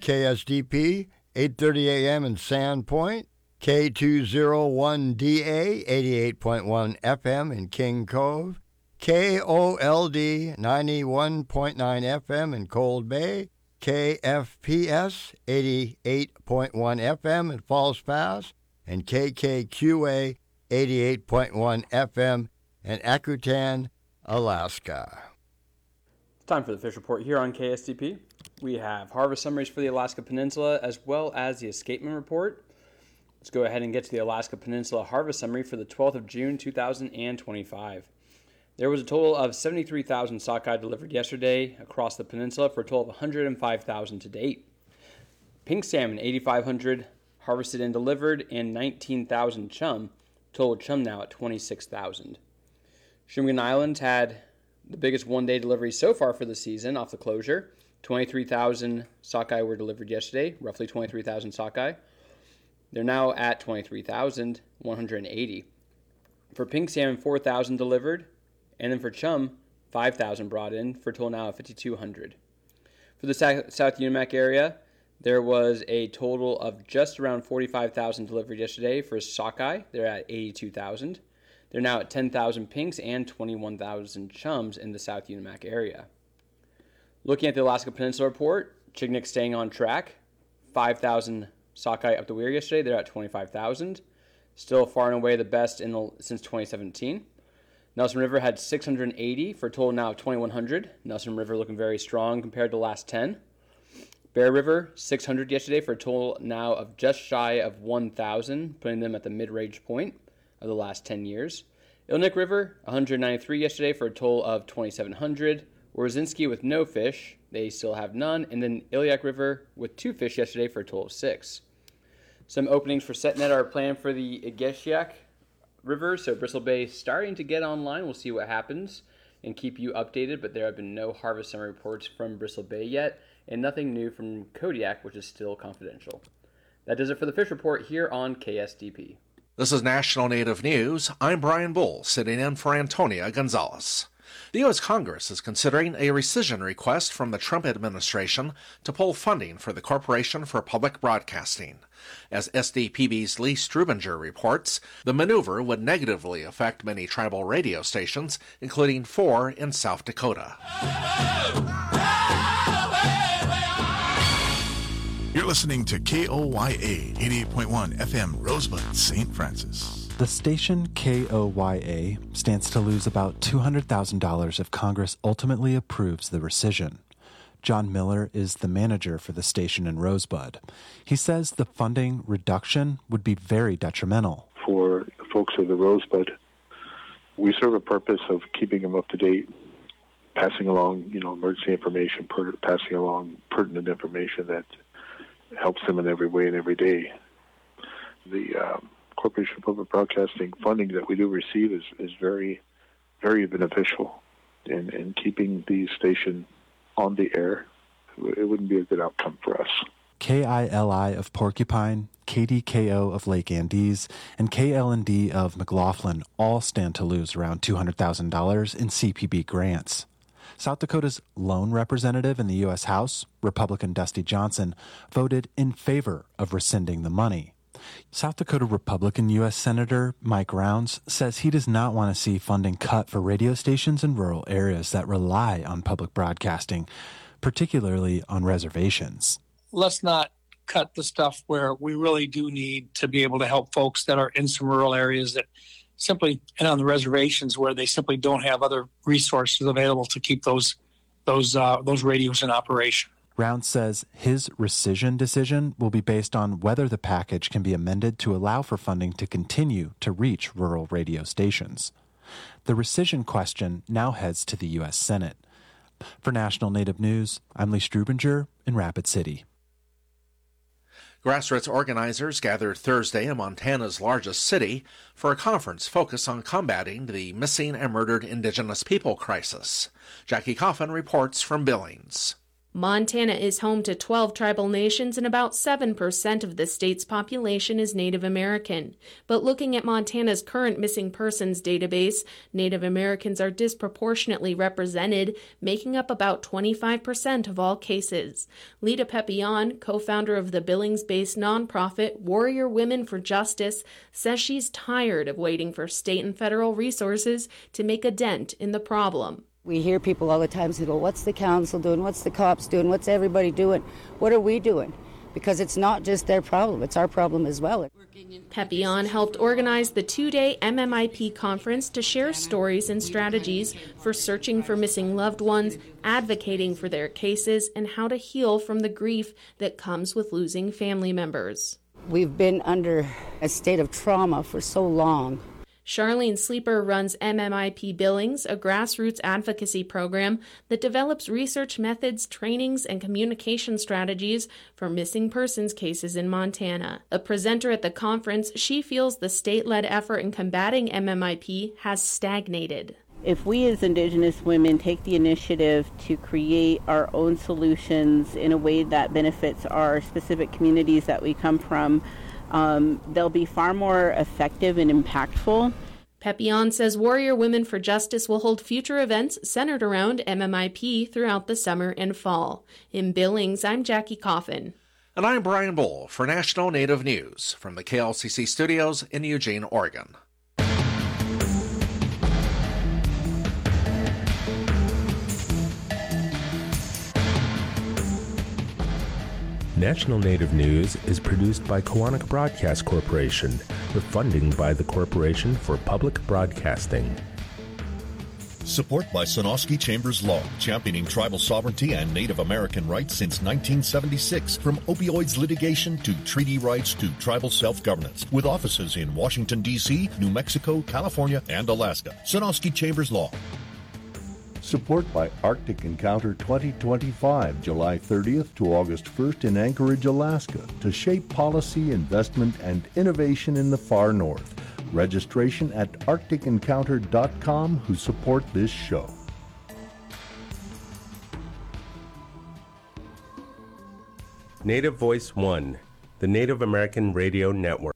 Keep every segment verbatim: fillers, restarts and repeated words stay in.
K S D P, eight thirty a.m. in Sandpoint, K two oh one D A, eighty-eight point one F M in King Cove, K O L D, ninety-one point nine F M in Cold Bay, K F P S, eighty-eight point one F M in Falls Pass, and K K Q A, eighty-eight point one F M in Akutan, Alaska. It's time for the Fish Report here on K S D P. We have harvest summaries for the Alaska Peninsula as well as the escapement report. Let's go ahead and get to the Alaska Peninsula harvest summary for the twelfth of June two thousand twenty-five. There was a total of seventy-three thousand sockeye delivered yesterday across the peninsula for a total of one hundred five thousand to date. Pink salmon, eighty-five hundred harvested and delivered, and nineteen thousand chum. Total chum now at twenty-six thousand. Shumgan Islands had the biggest one-day delivery so far for the season off the closure. twenty-three thousand sockeye were delivered yesterday, roughly twenty-three thousand sockeye. They're now at twenty-three thousand one hundred eighty. For pink salmon, four thousand delivered, and then for chum, five thousand brought in, for a total now of fifty-two hundred. For the South Unimak area, there was a total of just around forty-five thousand delivered yesterday for sockeye. They're at eighty-two thousand. They're now at ten thousand pinks and twenty-one thousand chums in the South Unimak area. Looking at the Alaska Peninsula report, Chignik staying on track. five thousand sockeye up the weir yesterday. They're at twenty-five thousand. Still far and away the best in the, since twenty seventeen. Nelson River had six hundred eighty for a total now of twenty-one hundred. Nelson River looking very strong compared to the last ten. Bear River, six hundred yesterday for a total now of just shy of one thousand, putting them at the mid-range point of the last ten years. Ilnik River, one hundred ninety-three yesterday for a total of twenty-seven hundred. Worozinski with no fish, they still have none. And then Iliak River with two fish yesterday for a total of six. Some openings for setnet are planned for the Igeshiak River, so Bristol Bay starting to get online. We'll see what happens and keep you updated, but there have been no harvest summary reports from Bristol Bay yet, and nothing new from Kodiak, which is still confidential. That does it for the Fish Report here on K S D P. This is National Native News. I'm Brian Bull, sitting in for Antonia Gonzalez. The U S Congress is considering a rescission request from the Trump administration to pull funding for the Corporation for Public Broadcasting. As S D P B's Lee Strubinger reports, the maneuver would negatively affect many tribal radio stations, including four in South Dakota. You're listening to K O Y A, eighty-eight point one F M, Rosebud, Saint Francis. The station K O Y A stands to lose about two hundred thousand dollars if Congress ultimately approves the rescission. John Miller is the manager for the station in Rosebud. He says the funding reduction would be very detrimental. For folks of the Rosebud, we serve a purpose of keeping them up to date, passing along, you know, emergency information, per- passing along pertinent information that helps them in every way and every day. The um, Corporation for Public Broadcasting funding that we do receive is, is very, very beneficial in, in keeping the station on the air. It wouldn't be a good outcome for us. K I L I of Porcupine, K D K O of Lake Andes, and K L N D of McLaughlin all stand to lose around two hundred thousand dollars in C P B grants. South Dakota's lone representative in the U S House, Republican Dusty Johnson, voted in favor of rescinding the money. South Dakota Republican U S Senator Mike Rounds says he does not want to see funding cut for radio stations in rural areas that rely on public broadcasting, particularly on reservations. Let's not cut the stuff where we really do need to be able to help folks that are in some rural areas that simply, and on the reservations where they simply don't have other resources available to keep those those uh, those radios in operation. Rounds says his rescission decision will be based on whether the package can be amended to allow for funding to continue to reach rural radio stations. The rescission question now heads to the U S Senate. For National Native News, I'm Lee Strubinger in Rapid City. Grassroots organizers gathered Thursday in Montana's largest city for a conference focused on combating the missing and murdered Indigenous people crisis. Jackie Coffin reports from Billings. Montana is home to twelve tribal nations and about seven percent of the state's population is Native American. But looking at Montana's current missing persons database, Native Americans are disproportionately represented, making up about twenty-five percent of all cases. Lita Papillon, co-founder of the Billings-based nonprofit Warrior Women for Justice, says she's tired of waiting for state and federal resources to make a dent in the problem. We hear people all the time say, well, what's the council doing? What's the cops doing? What's everybody doing? What are we doing? Because it's not just their problem, it's our problem as well. Papillon helped organize the two-day M M I P conference to share stories and strategies for searching for missing loved ones, advocating for their cases, and how to heal from the grief that comes with losing family members. We've been under a state of trauma for so long. Charlene Sleeper runs M M I P Billings, a grassroots advocacy program that develops research methods, trainings, and communication strategies for missing persons cases in Montana. A presenter at the conference, she feels the state-led effort in combating M M I P has stagnated. If we as Indigenous women take the initiative to create our own solutions in a way that benefits our specific communities that we come from, Um, they'll be far more effective and impactful. Papillon says Warrior Women for Justice will hold future events centered around M M I P throughout the summer and fall. In Billings, I'm Jackie Coffin. And I'm Brian Bull for National Native News from the K L C C studios in Eugene, Oregon. National Native News is produced by Koahnic Broadcast Corporation, with funding by the Corporation for Public Broadcasting. Support by Sonosky Chambers Law, championing tribal sovereignty and Native American rights since nineteen seventy-six. From opioids litigation to treaty rights to tribal self-governance. With offices in Washington, D C, New Mexico, California, and Alaska. Sonosky Chambers Law. Support by Arctic Encounter twenty twenty-five, July thirtieth to August first in Anchorage, Alaska, to shape policy, investment, and innovation in the far north. Registration at arctic encounter dot com, who support this show. Native Voice One, the Native American Radio Network.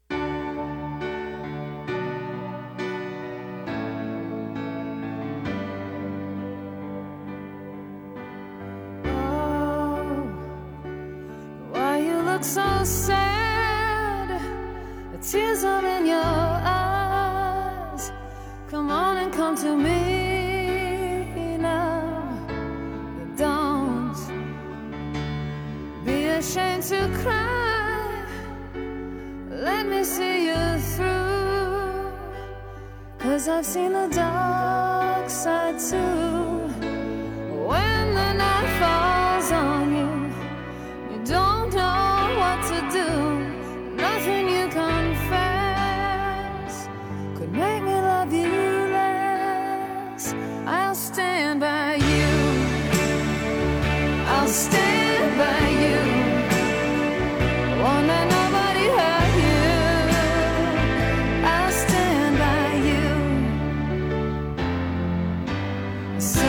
So sad, the tears are in your eyes. Come on and come to me now. Don't be ashamed to cry. Let me see you through, 'cause I've seen the dark side too. When the night falls on you, you don't know what to do. Nothing you confess could make me love you less. I'll stand by you. I'll stand by you. Won't let nobody hurt you. I'll stand by you.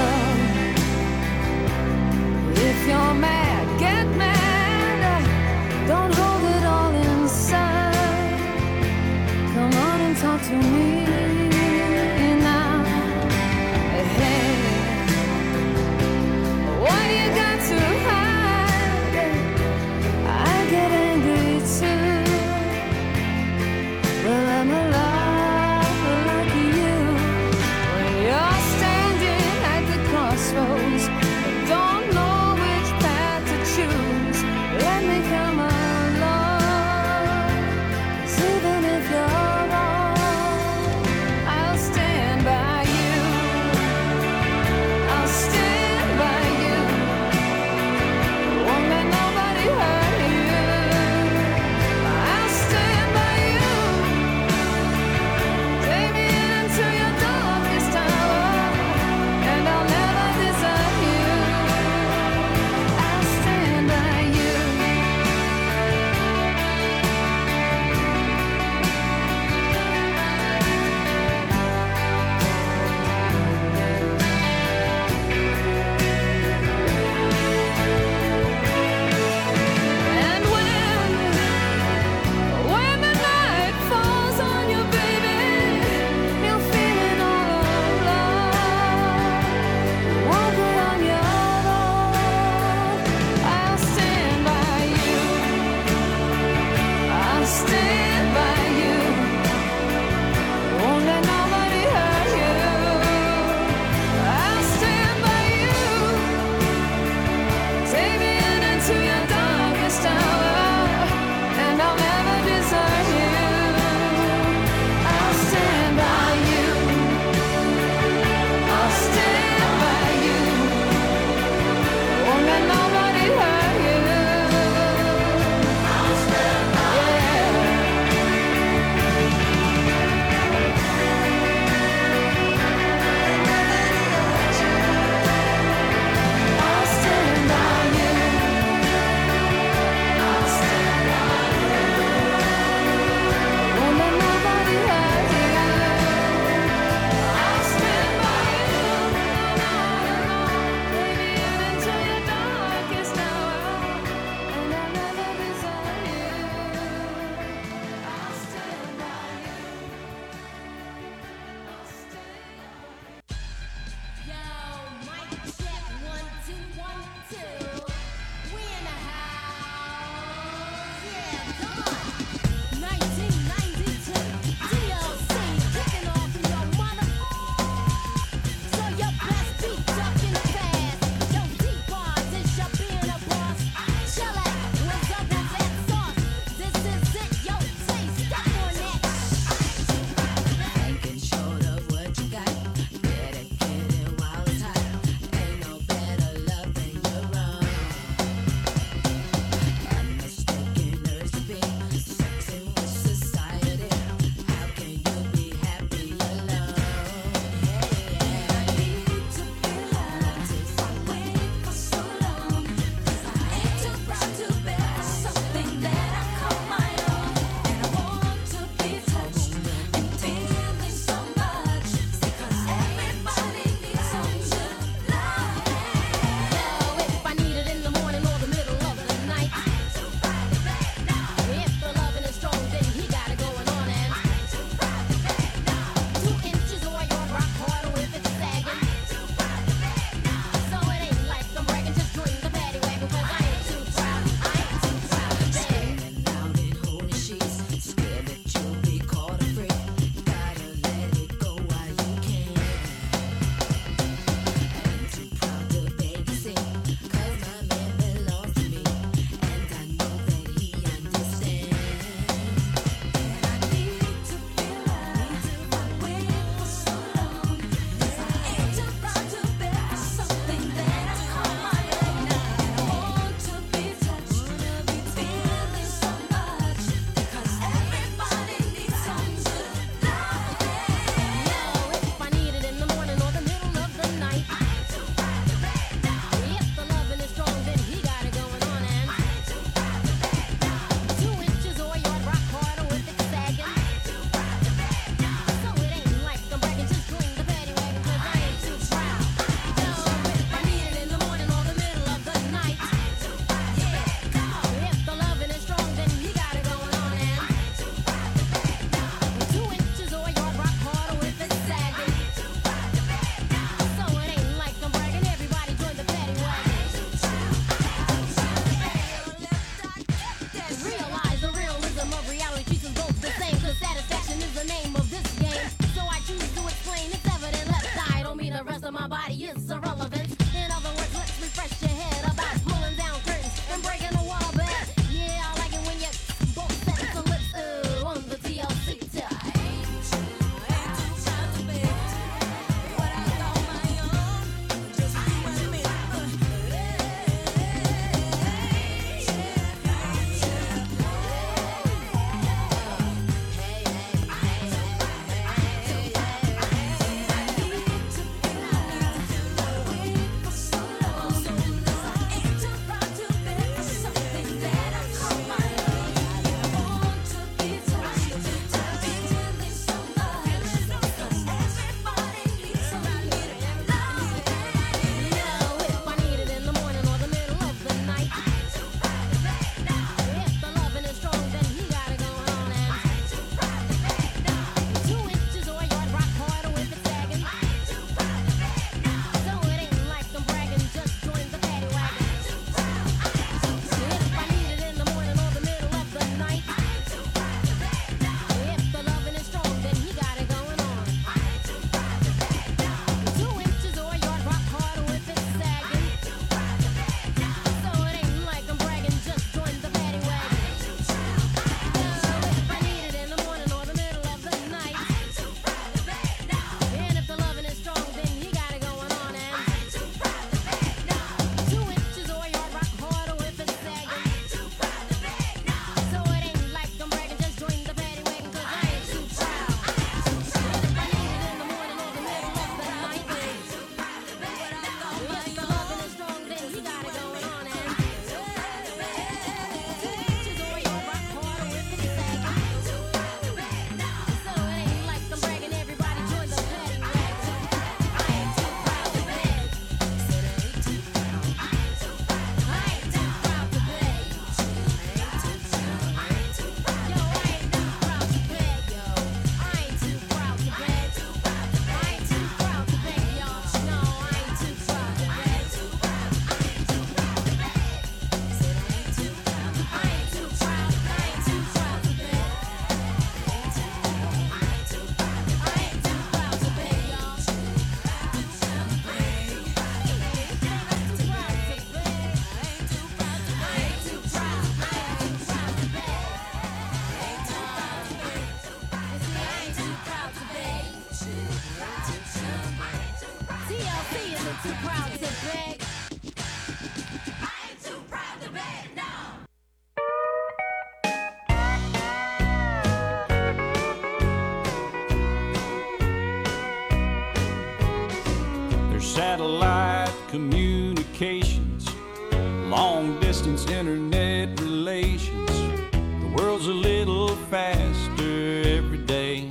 satellite communications, long-distance internet relations. The world's a little faster every day.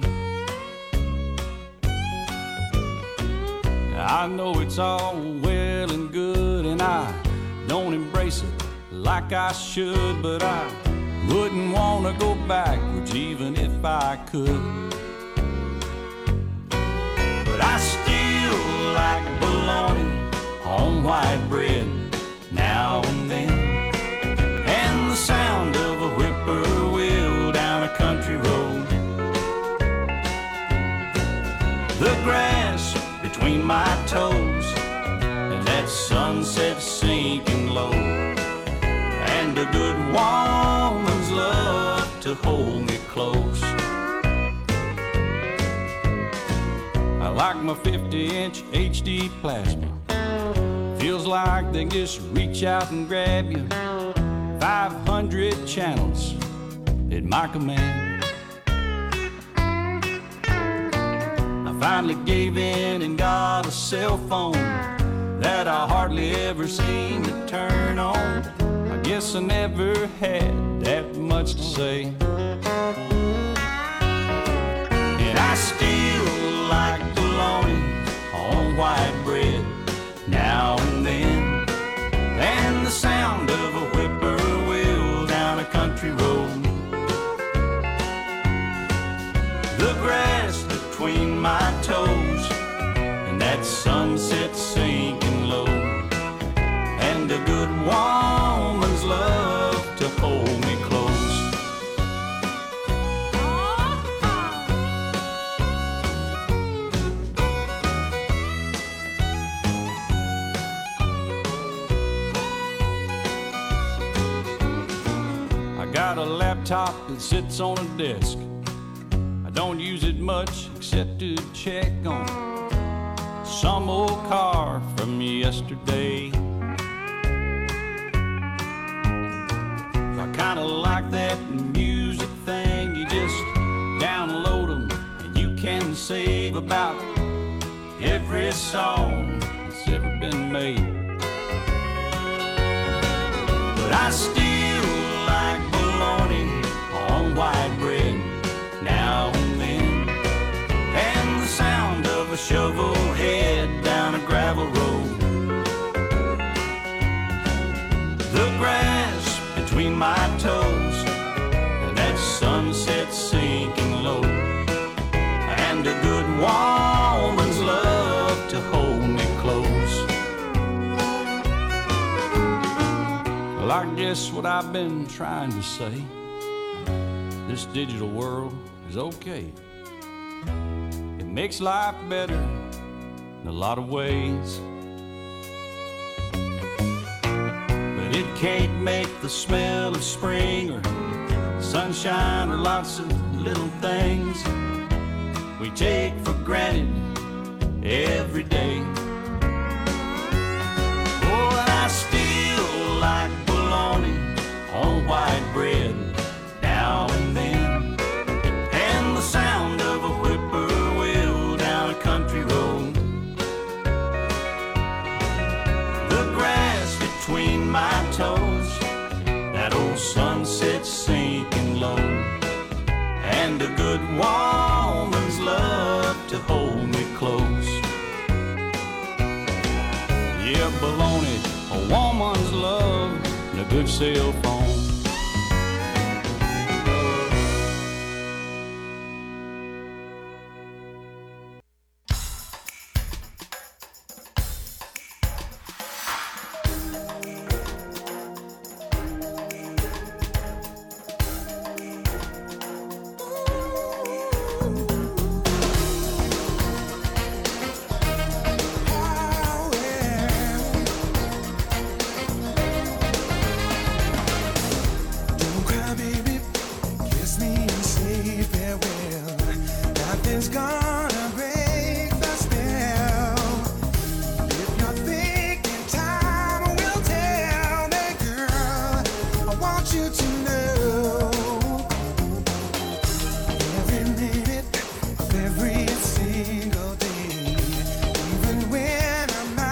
I know it's all well and good, and I don't embrace it like I should, but I wouldn't want to go backwards even if I could. But I still like bologna on white bread now and then, and the sound of a whippoorwill down a country road. The grass between my toes and that sunset sinking low, and a good woman's love to hold me close. I like my fifty inch H D plasma. Feels like they just reach out and grab you. five hundred channels at my command. I finally gave in and got a cell phone that I hardly ever seem to turn on. I guess I never had that much to say. And I still like bologna on white bread now and then, and the sound of a whippoorwill down a country road. The grass between my toes and that sunset sinking low, and a good woman's love to hold me close. I got a laptop that sits on a desk. I don't use it much except to check on some old car from yesterday. I kinda like that music thing. You just download them and you can save about every song that's ever been made. But I still like bologna on white bread now and then, and the sound of a shovel head down a gravel road. The grass between my toes and that sunset sinking low, and a good woman's love to hold me close. Well, I guess what I've been trying to say, this digital world is okay. It makes life better in a lot of ways, but it can't make the smell of spring or sunshine or lots of little things we take for granted every day. Oh, and I still like bologna on white bread now and then, and the sound of a whippoorwill down a country road. The grass between my toes, that old sunset sinking low, and a good woman's love to hold me close. Yeah, bologna, a woman's love, and a good cell phone. Every single day, even when I'm not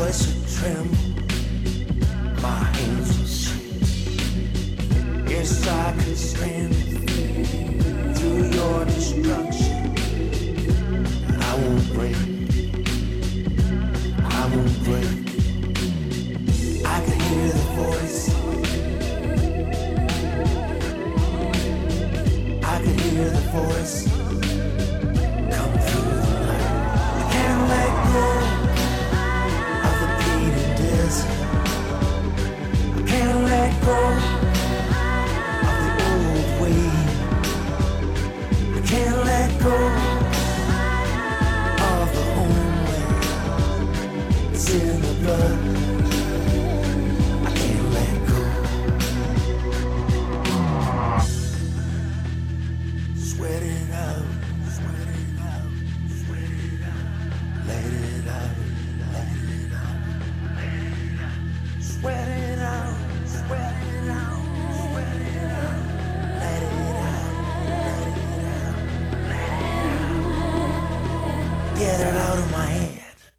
voice would tremble, my hands would shake. Yes, I could stand through your destruction. I won't break, I won't break. I could hear the voice, I could hear the voice come through the night. I can't let go of the pain and desert. I can't let go of the old way. I can't let go of the homeland. It's in the blood. I can't let go. Sweat it out, sweat it out, sweat it out. Let it out, let it out, let it out. Sweat it out, sweat it out, sweat it out. Let it out, let it out, let it out. Get it out of my head.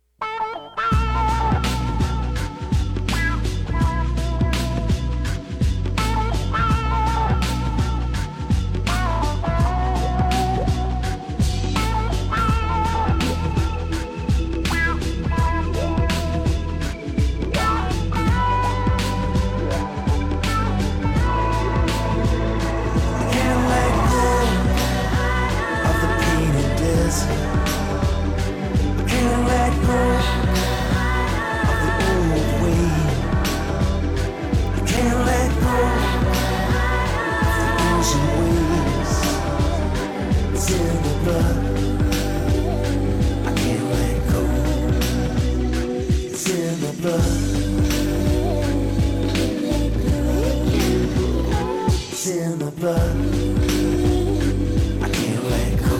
Can't let go of the pain and desert. Can't let go of the old way. I can't let go of the ancient ways. It's in the blood. I can't let go. It's in the blood. It's in the blood. I can't let go.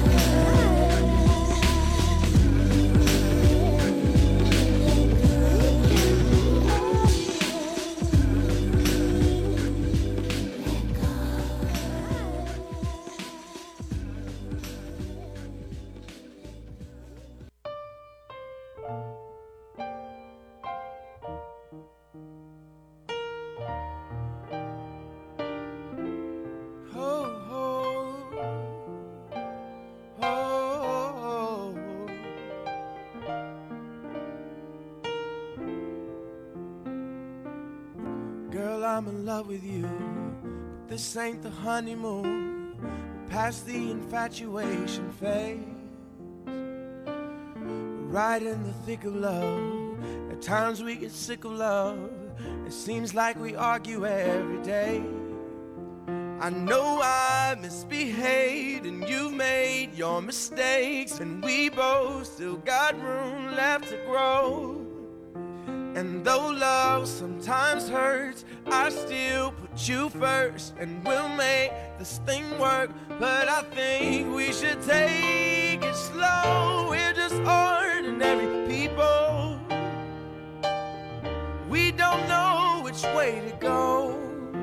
Girl, I'm in love with you, but this ain't the honeymoon. We're past the infatuation phase. We're right in the thick of love. At times we get sick of love. It seems like we argue every day. I know I misbehaved and you've made your mistakes, and we both still got room left to grow. And though love sometimes hurts, I still put you first, and we'll make this thing work. But I think we should take it slow. We're just ordinary people. We don't know which way to go,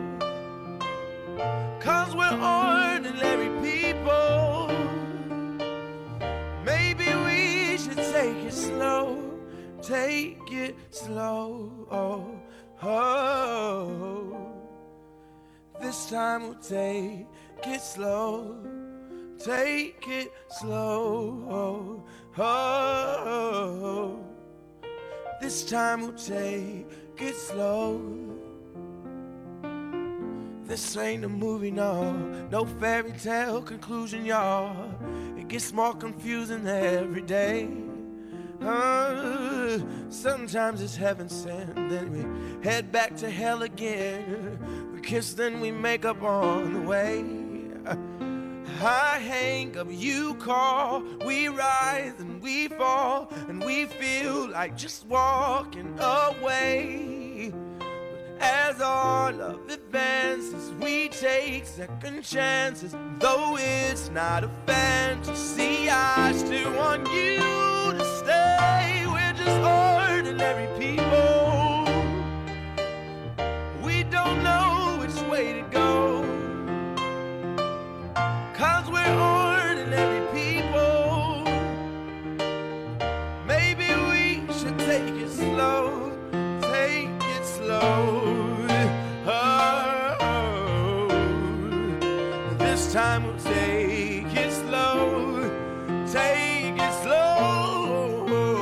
'cause we're ordinary people. Maybe we should take it slow. Take it slow, oh, oh. This time we'll take it slow. Take it slow, oh, oh. This time we'll take it slow. This ain't a movie, no, no fairy tale conclusion, y'all. It gets more confusing every day. Uh, sometimes it's heaven sent, then we head back to hell again. We kiss, then we make up on the way. I hang up, you call, we rise and we fall, and we feel like just walking away. But as our love advances, we take second chances. Though it's not a fantasy, I still want you to stay. We're just ordinary people. We don't know which way to go, 'cause we're ordinary people. Maybe we should take it slow. time we'll take it slow, take it slow.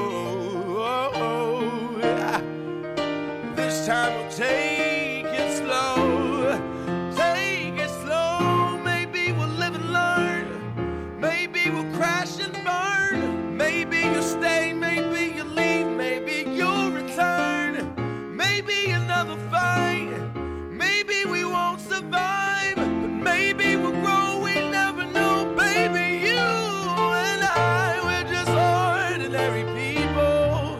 This time we'll take it slow, take it slow. Maybe we'll live and learn, maybe we'll crash and burn. Maybe you'll stay, maybe you'll leave, maybe you'll return. Maybe another fight, maybe we won't survive, but maybe we'll grow, we never know. Baby, you and I, we're just ordinary people.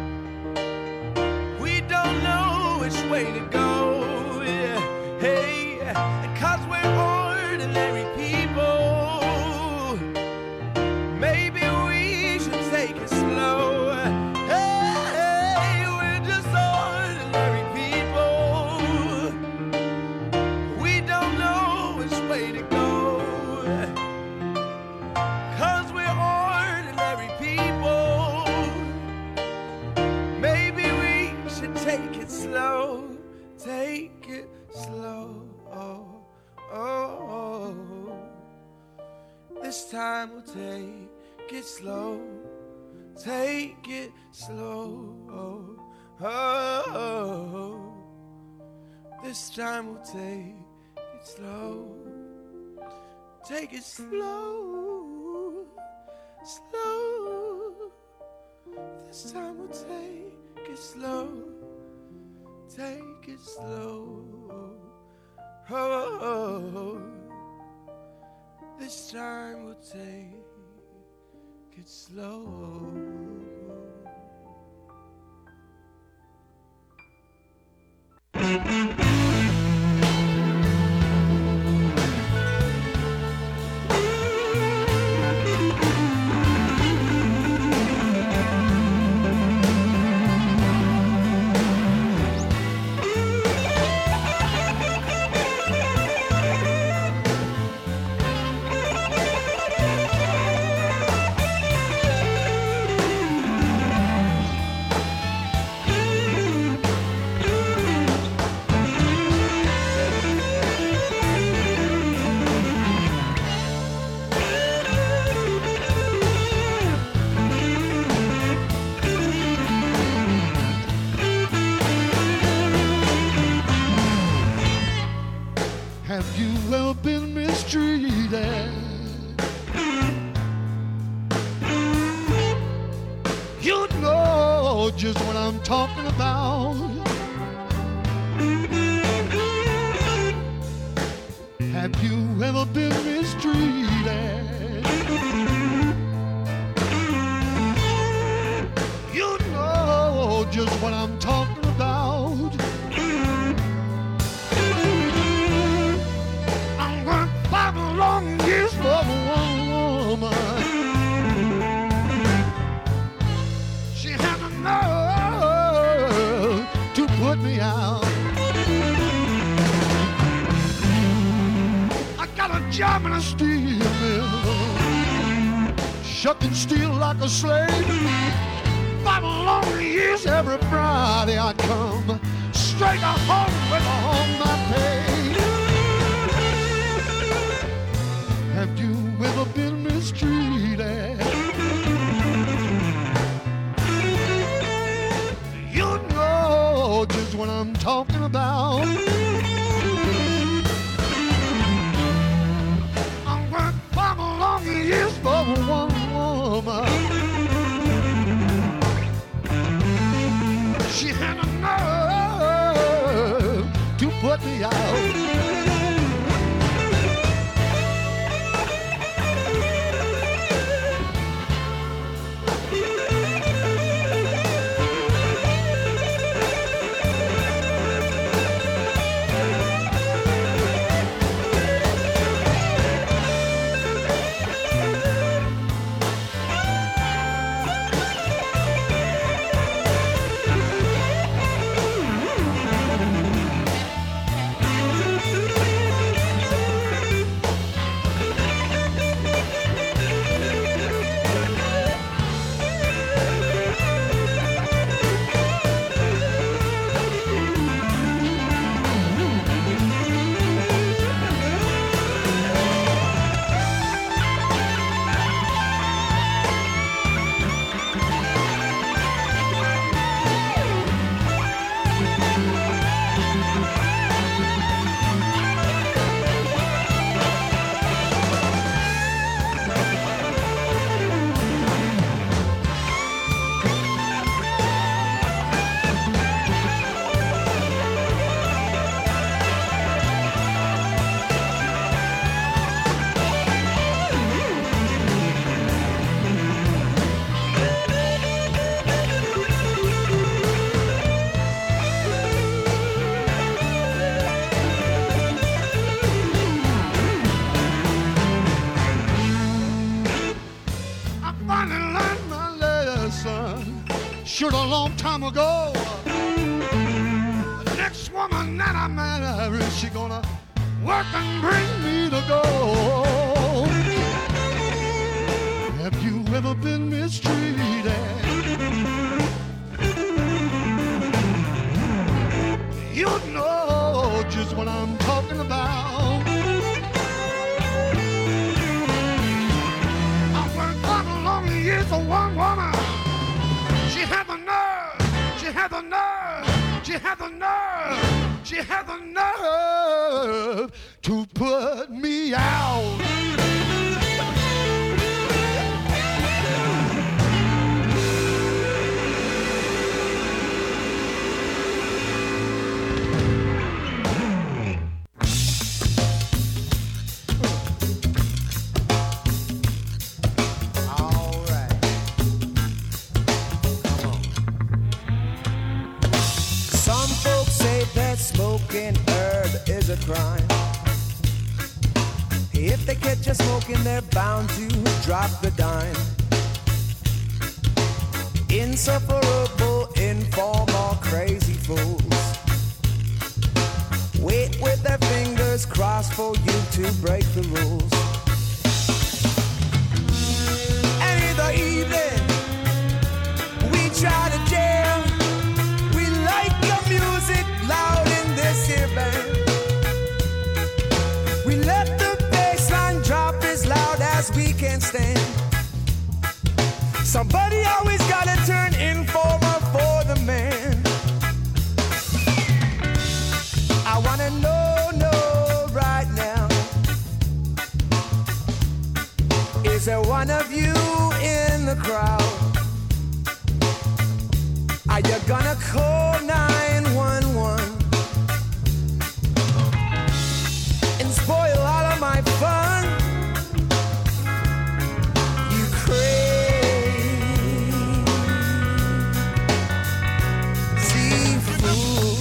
We don't know which way to go, yeah. Hey, and cause we're ordinary people, maybe we should take it slow. Hey, we're just ordinary people. We don't know which way to go, cause we're ordinary people. Maybe we should take it slow, take it slow. Oh, oh, oh. This time we'll take it slow, take it slow. Oh, oh, oh. This time we'll take it slow, take it slow, slow. This time we'll take it slow, take it slow. Oh, oh, oh. This time we'll take it slow. Have you ever been mistreated? You know just what I'm talking about. Have you ever been mistreated? You know just what I'm talking about. Long years for one woman, she had the nerve to put me out. I got a job in a steel mill, shucking steel like a slave. Five long years every Friday I'd come straight to home with all my pay. Have you ever been mistreated? You know just what I'm talking about. I worked five long years for one woman. She had a nerve to put me out. should a long time ago. The next woman that I marry, she gonna work and bring me to gold. Have you ever been mistreated? You know just what I'm talking about. I worked quite a long year for one woman. She had the nerve, she had the nerve, she had the nerve, she had the nerve to put me out. Smoking herb is a crime. If they catch you smoking, they're bound to drop the dime. Insufferable, informal, crazy fools wait with their fingers crossed for you to break the rules. And in the evening, we try to jam. We like your music loud in this here band. We let the bass line drop as loud as we can stand. Somebody always gotta turn informer for the man. I wanna know, know right now, is there one of you in the crowd? Are you gonna call nine one one and spoil all of my fun? You crazy fool.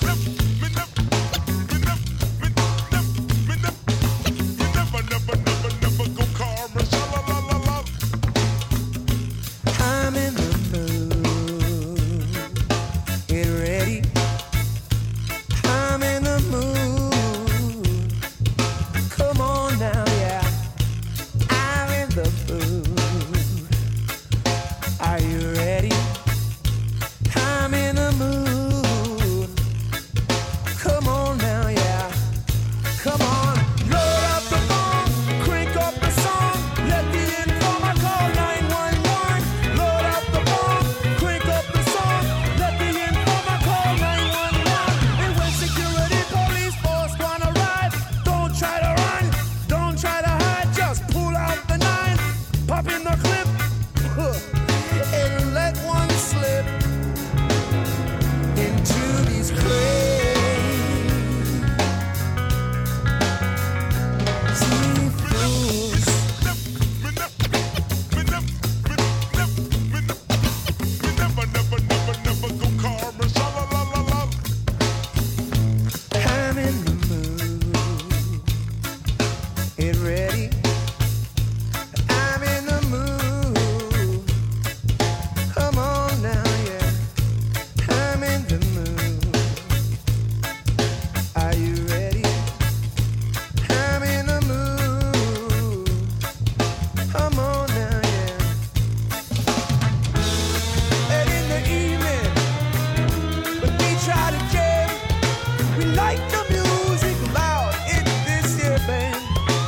I'm in the mood. Get ready. I'm in the mood. Come on now, yeah. I'm in the mood. Are you ready? I'm in the mood. Come on now, yeah. Come on. Load up the phone, crank up the song. Let the informer call nine one one. Load up the phone, crank up the song. Let the informer call nine one one. And when security police force wanna arrive, don't try to run, don't try to hide, just pull out the nine, pop in the clip, and let one slip into these crazy fools. I'm in the mood. Get ready. I'm in the mood. Come on now, yeah. I'm in the mood. Are you ready? I'm in the mood. Come on now, yeah. And in the evening, when we try to jam, we like the music loud in this here band.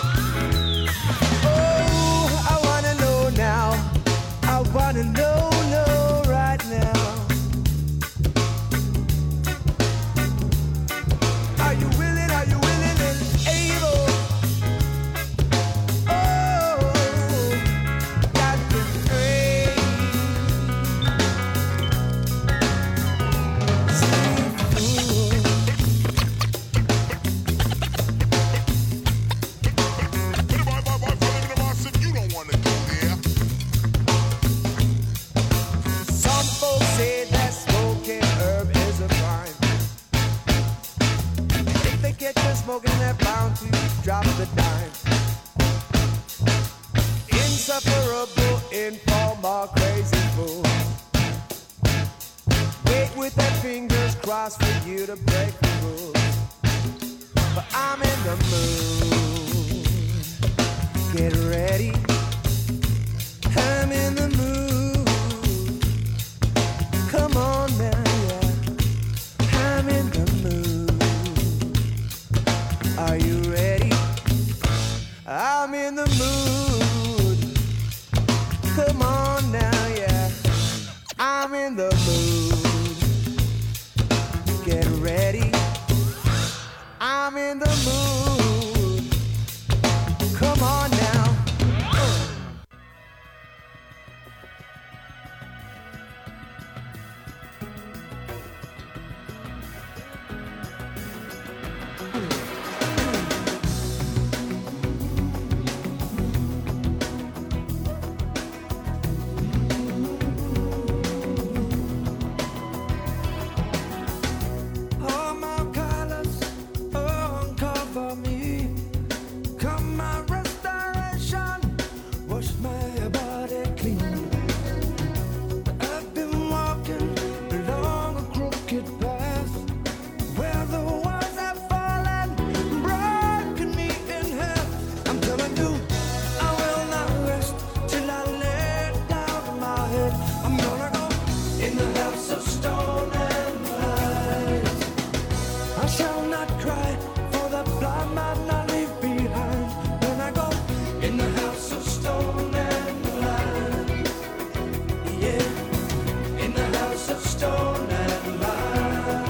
Oh, I wanna know now. I wanna know, know right now. Are you willing? Are you willing and able? Oh, got the crazy fool. Some folks say that smoking herb is a crime. If they catch you smoking, they're bound to drop the dime. Insufferable, informal, crazy fool fingers crossed for you to break the rules. But I'm in the mood. Get ready. I'm in the mood. Come on now, yeah. I'm in the mood. Are you ready? I'm in the mood. Come on now, yeah. I'm in the mood. Get ready. I'm in the mood. Come on now. All my colors uncover me. Come my restoration, wash my body clean. I've been walking along a crooked path where the walls have fallen, broken me in half. I'm telling you, I will not rest till I lay down my head. I'm gonna go in the house of stone and light. I shall not cry for the blind man I leave behind. When I go in the house of stone and light, yeah, in the house of stone and light.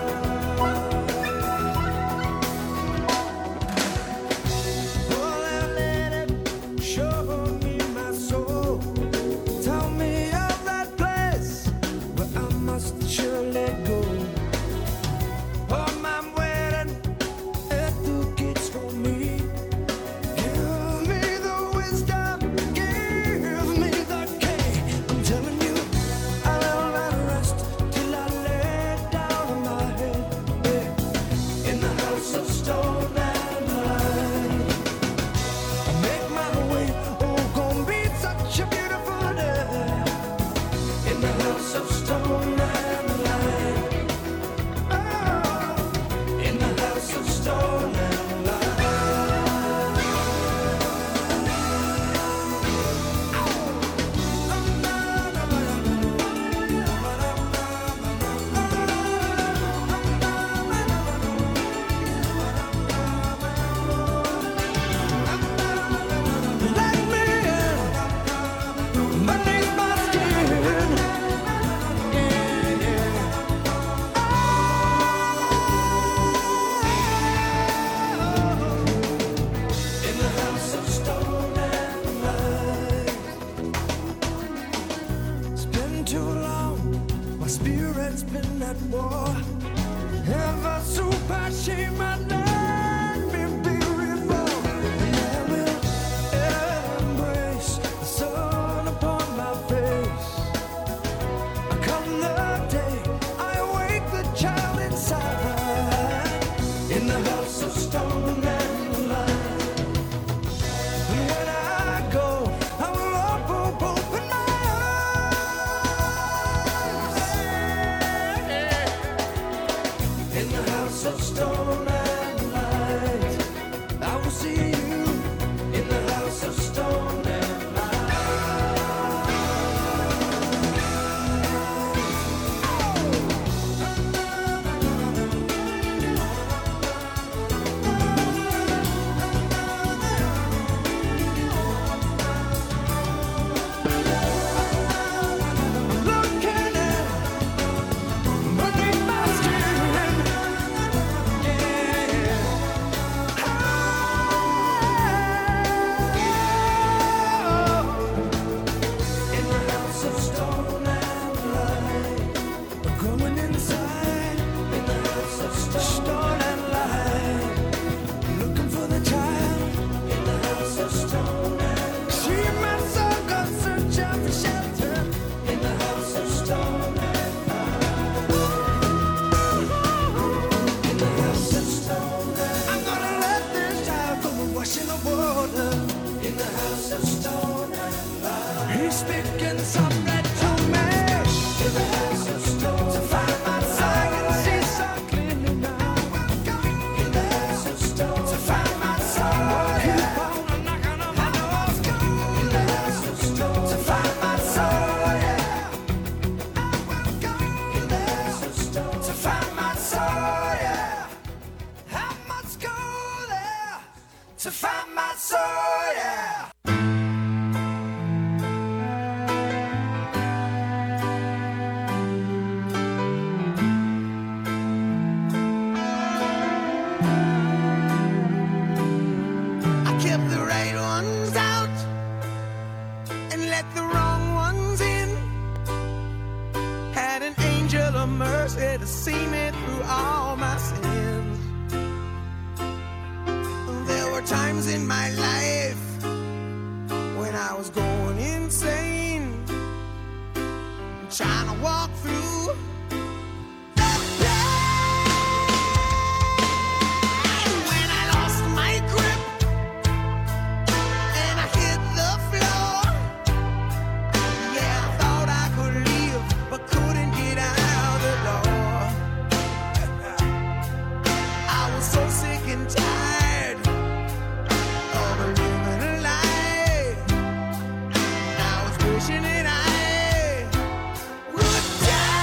Oh, that lady, show me my soul. Tell me of that place where I must surely go. Oh, I'm waiting at the gates for me. Give me the wisdom, give me the key. I'm telling you, I will not rest till I lay down my head, yeah, in the house of stone and light. I make my way, oh, gonna be such a beautiful day, in the house of stone and light. Oh, in the house of stone and light. Let me in, beneath my skin. Yeah, yeah. In the house of stone and light. It's been too long, my spirit's been at war. Ever so bad shame my let me be reborn. And I will embrace the sun upon my face. Come the day I wake the child inside, in the house of stone and light. And when I go, I will open, open my eyes. In the house of stone and light, I will see you in the house of stone and looking at beneath my skin. Yeah. went through all my sins. There were times in my life when I was going insane, trying to walk through the pain. When I lost my grip and I hit the floor, yeah, I thought I could leave, but couldn't get out the door. I was so sick and tired of living a lie. I was wishing that I would die.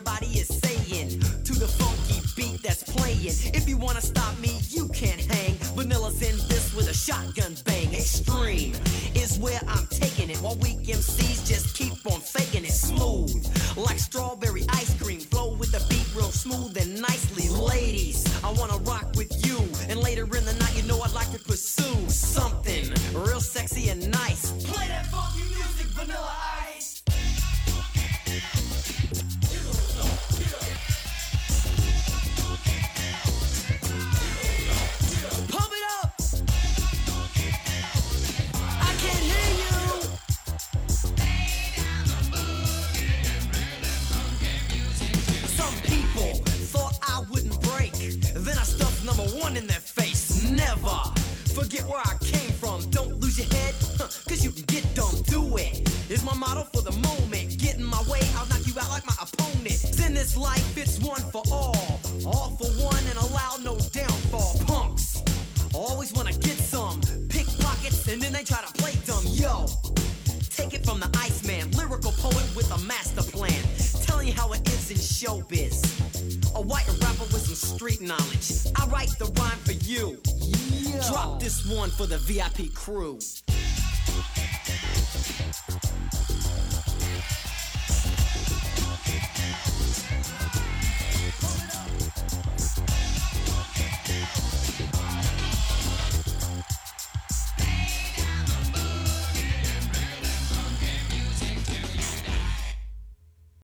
everybody is saying to the funky beat that's playing. If you wanna stop me, you can't hang. Vanilla's in this with a shotgun bang. Extreme is where I'm taking it, while weak M Cs just keep on faking it. Smooth like strawberry ice cream, flow with the beat real smooth and nicely. Ladies, I wanna rock with you, and later in the night, you know I'd like to pursue something real sexy and nice. Play that funky music, Vanilla Ice. Pump it up. I can't hear you. Some people thought I wouldn't break, then I stuffed number one in their face. Never forget where I came from. Don't lose your head, huh, cause you can get dumb. Do it is my motto for the moment. Get in my way, I'll knock you out like my opponent. In this life, it's one for all, all for one, and allow no downfall. Punks always wanna get some, pickpockets, and then they try to play dumb. Yo, take it from the Iceman, lyrical poet with a master plan, telling you how it is in showbiz. A white rapper with some street knowledge. I write the rhyme for you. Yeah. Drop this one for the V I P crew.